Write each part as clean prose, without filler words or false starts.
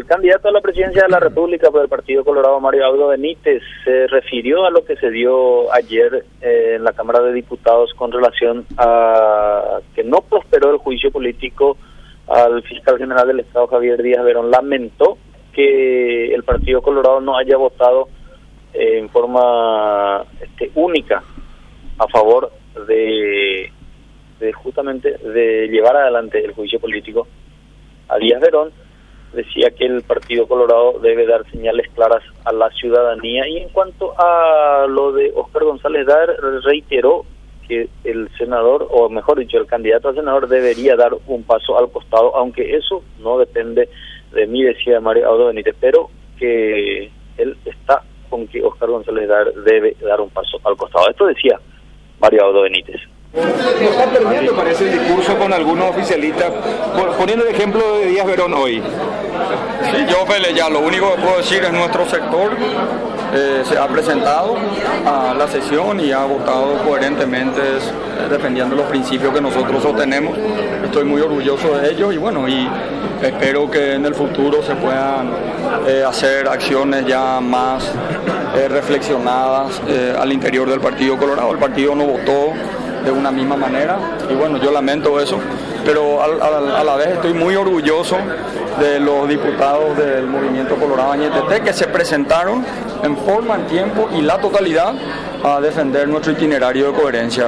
candidato a la presidencia de la República por el Partido Colorado, Mario Abdo Benítez, se refirió a lo que se dio ayer en la Cámara de Diputados con relación a que no prosperó el juicio político al fiscal general del Estado, Javier Díaz Verón. Lamentó que el Partido Colorado no haya votado en forma única a favor de justamente de llevar adelante el juicio político a Díaz Verón. Decía que el Partido Colorado debe dar señales claras a la ciudadanía. Y en cuanto a lo de Óscar González Daer, reiteró que el senador, o mejor dicho, el candidato a senador debería dar un paso al costado, aunque eso no depende de mí, decía Mario Abdo Benítez, pero que él está con que Óscar González Daer debe dar un paso al costado. Esto decía Mario Abdo Benítez. No está perdiendo, parece, el discurso con algunos oficialistas, poniendo el ejemplo de Díaz Verón hoy. Sí, yo, Fele, ya lo único que puedo decir es nuestro sector se ha presentado a la sesión y ha votado coherentemente defendiendo los principios que nosotros sostenemos. Estoy muy orgulloso de ellos y bueno, y espero que en el futuro se puedan hacer acciones ya más reflexionadas al interior del Partido Colorado. El partido no votó de una misma manera y bueno, yo lamento eso, pero a la vez estoy muy orgulloso de los diputados del Movimiento Colorado Añetete que se presentaron en forma, en tiempo y la totalidad a defender nuestro itinerario de coherencia,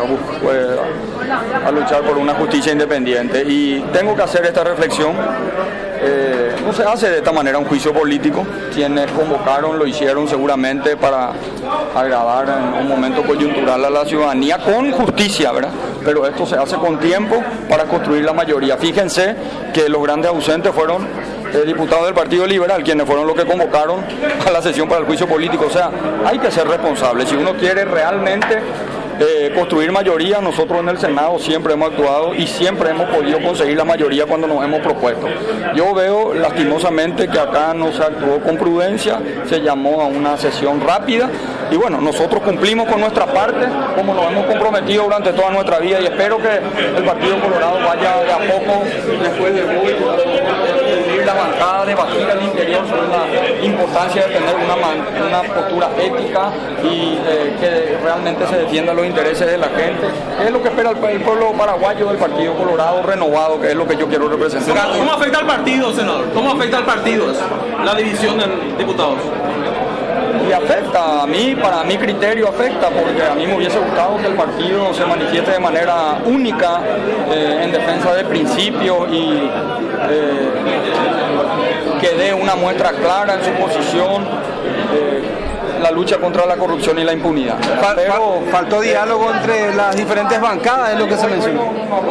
a luchar por una justicia independiente. Y tengo que hacer esta reflexión. No se hace de esta manera un juicio político. Quienes convocaron lo hicieron seguramente para agradar en un momento coyuntural a la ciudadanía con justicia, ¿verdad? Pero esto se hace con tiempo para construir la mayoría. Fíjense que los grandes ausentes fueron diputados del Partido Liberal, quienes fueron los que convocaron a la sesión para el juicio político. O sea, hay que ser responsable. Si uno quiere realmente construir mayoría, nosotros en el Senado siempre hemos actuado y siempre hemos podido conseguir la mayoría cuando nos hemos propuesto. Yo veo lastimosamente que acá no se actuó con prudencia, se llamó a una sesión rápida y bueno, nosotros cumplimos con nuestra parte como nos hemos comprometido durante toda nuestra vida y espero que el Partido Colorado vaya de a poco después de hoy la bancada, debatir al interior sobre la importancia de tener una postura ética y que realmente se defienda los intereses de la gente. Es lo que espera el pueblo paraguayo del Partido Colorado renovado, que es lo que yo quiero representar. ¿Cómo afecta al partido, senador? ¿Cómo afecta al partido eso? La división de diputados. Y afecta, para mi criterio afecta, porque a mí me hubiese gustado que el partido se manifieste de manera única en defensa de principios y que dé una muestra clara en su posición, la lucha contra la corrupción y la impunidad. Pero faltó diálogo entre las diferentes bancadas, es lo que se mencionó.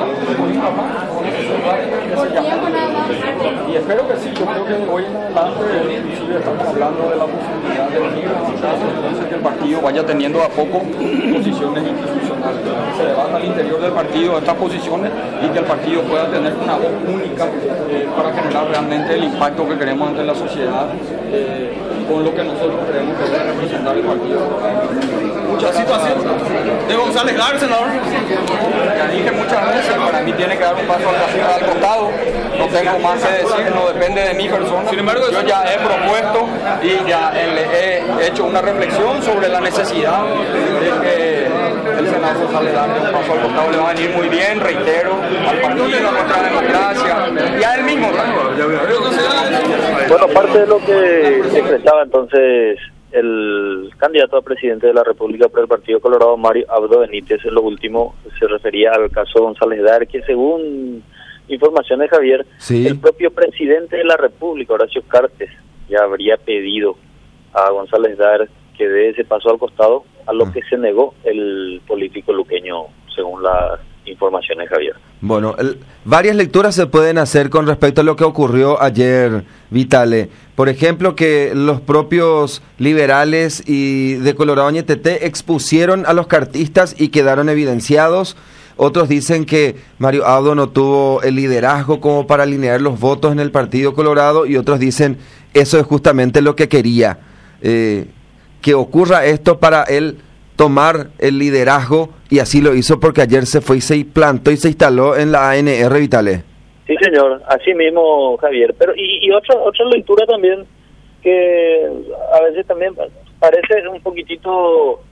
Y espero que sí, yo creo que hoy en adelante inclusive estamos hablando de la posibilidad de unir las bancadas, entonces que el partido vaya teniendo a poco posiciones institucionales, que se debata al interior del partido estas posiciones y que el partido pueda tener una voz única para generar realmente el impacto que queremos ante la sociedad con lo que nosotros creemos que debe representar el partido. Mucha situación de González Daer, senador. Ya dije muchas veces, para mí tiene que dar un paso al costado, no tengo más que decir, no depende de mi persona. Sin embargo, yo ya he propuesto y ya he hecho una reflexión sobre la necesidad de que el senador González Daer dé un paso al costado, le va a venir muy bien, reitero, al partido, a nuestra democracia y a él mismo. Bueno, parte de lo que expresaba entonces el candidato a presidente de la República por el Partido Colorado, Mario Abdo Benítez, en lo último se refería al caso González Daer, que según informaciones de Javier, sí, el propio presidente de la República, Horacio Cartes, ya habría pedido a González Daer que dé ese paso al costado, a lo que se negó el político luqueño, según las informaciones de Javier. Bueno, varias lecturas se pueden hacer con respecto a lo que ocurrió ayer, Vitale. Por ejemplo, que los propios liberales y de Colorado Añetete expusieron a los cartistas y quedaron evidenciados. Otros dicen que Mario Abdo no tuvo el liderazgo como para alinear los votos en el Partido Colorado y otros dicen eso es justamente lo que quería, que ocurra esto para él tomar el liderazgo y así lo hizo porque ayer se fue y se plantó y se instaló en la ANR, Vitale. Sí, señor, así mismo, Javier. Pero y otra lectura también que a veces también parece un poquitito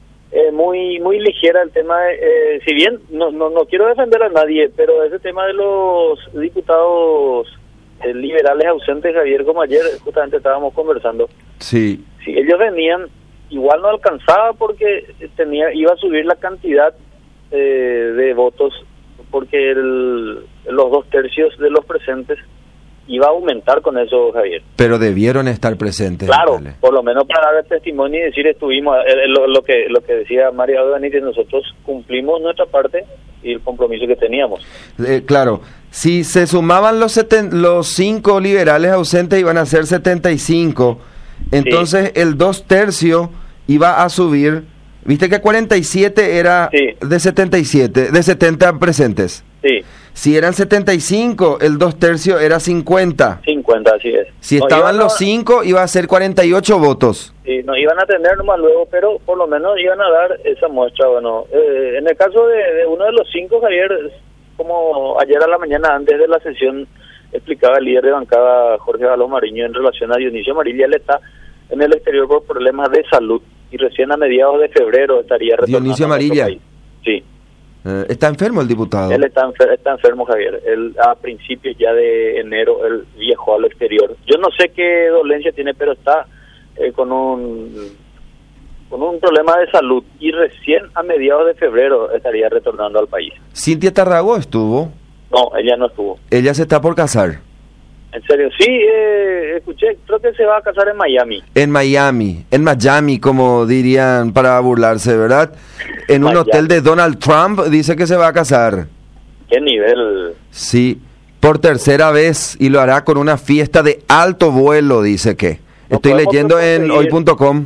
muy ligera el tema, si bien no quiero defender a nadie, pero ese tema de los diputados liberales ausentes, Javier, como ayer justamente estábamos conversando. Sí. Si ellos venían, igual no alcanzaba porque iba a subir la cantidad de votos, porque los 2/3 de los presentes iba a aumentar con eso, Javier. Pero debieron estar presentes. Claro, Vitale. por lo menos para dar el testimonio y decir estuvimos, lo que decía María Benítez, nosotros cumplimos nuestra parte y el compromiso que teníamos. Claro, si se sumaban los 5 liberales ausentes iban a ser 75, entonces el 2/3 iba a subir, viste que 47 era de 77, de 70 presentes. Sí. Si eran 75, el 2/3 era 50. 50, así es. Si estaban los 5, iba a ser 48 votos. Sí, no iban a tener nomás luego, pero por lo menos iban a dar esa muestra. Bueno, en el caso de uno de los 5, Javier, como ayer a la mañana antes de la sesión explicaba el líder de bancada Jorge Való Mariño en relación a Dionisio Amarilla, él está en el exterior por problemas de salud y recién a mediados de febrero estaría retornando. Dionisio Amarilla. Sí. ¿Está enfermo el diputado? Él está enfermo, Javier. Él a principios ya de enero él viajó al exterior. Yo no sé qué dolencia tiene, pero está con un problema de salud y recién a mediados de febrero estaría retornando al país. ¿Cintia Tarragó estuvo? No, ella no estuvo. Ella se está por casar. ¿En serio? Sí, escuché, creo que se va a casar en Miami. En Miami, como dirían para burlarse, ¿verdad? En un hotel de Donald Trump dice que se va a casar. ¿Qué nivel? Sí, por tercera vez, y lo hará con una fiesta de alto vuelo, dice que. No estoy leyendo en hoy.com.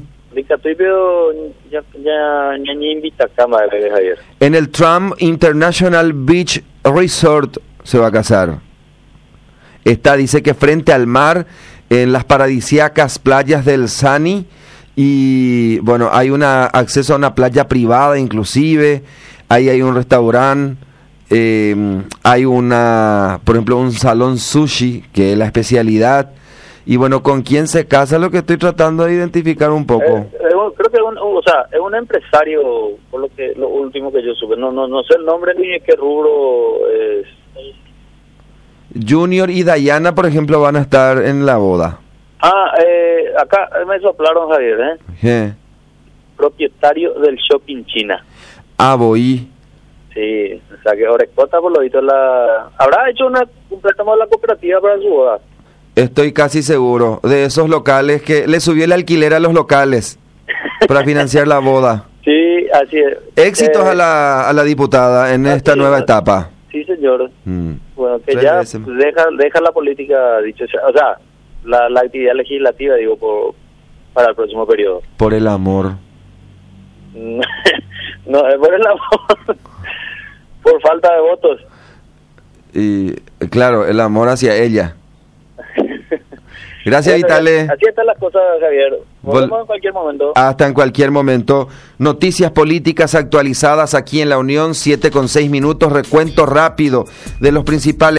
En el Trump International Beach Resort se va a casar. Dice que frente al mar, en las paradisíacas playas del Sani, y bueno, hay acceso a una playa privada inclusive, ahí hay un restaurante, hay por ejemplo, un salón sushi, que es la especialidad, y bueno, ¿con quién se casa? Lo que estoy tratando de identificar un poco. Creo que es un empresario, por lo último que yo supe, no sé el nombre ni qué rubro es. Junior y Dayana, por ejemplo, van a estar en la boda. Acá me soplaron, Javier, ¿Qué? Propietario del Shopping China. Voy. Sí, o sea que Orecota, por lo visto, habrá hecho un préstamo de la cooperativa para su boda. Estoy casi seguro, de esos locales que le subió el alquiler a los locales para financiar la boda. Sí, así es. Éxitos a la diputada en esta nueva etapa. Sí, señor. Bueno, que ya deja la política, dicho sea, o sea, la actividad legislativa, digo, para el próximo periodo. Por el amor. No, es por el amor. Por falta de votos. Y claro, el amor hacia ella. Gracias, Vitale. Así están las cosas, Javier. Volvemos en cualquier momento. Hasta en cualquier momento. Noticias políticas actualizadas aquí en La Unión, 7:06, recuento rápido de los principales.